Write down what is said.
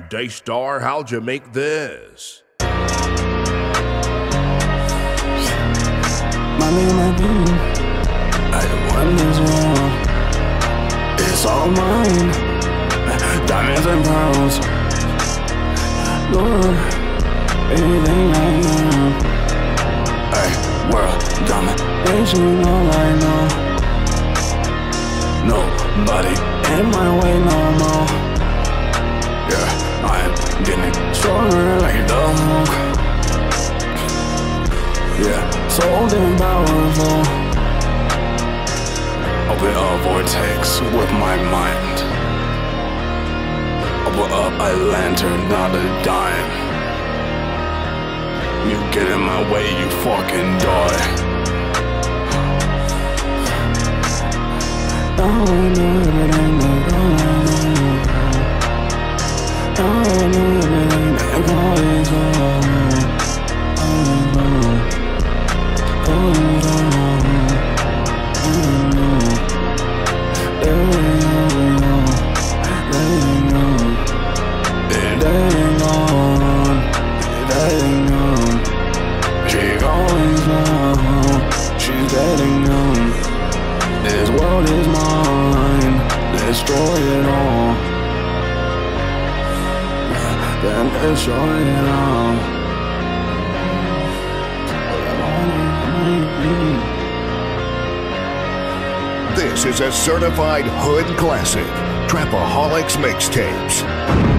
Daystar, how'd you make this? My name I do. I won this war. It's all mine. Diamonds and pearls. Lord, anything I know. Hey, world domination, all I know. Nobody in my way no more. Yeah, I'm getting stronger like the Hulk. Yeah, so damn powerful. Open a vortex with my mind. Open up a lantern, not a dime. You get in my way, you fucking die. Oh, no, everything but all I know. Oh, no, everything but all is wrong. This world is mine, destroy it all. Then destroy it all. This is a certified hood classic, Trapaholics Mixtapes.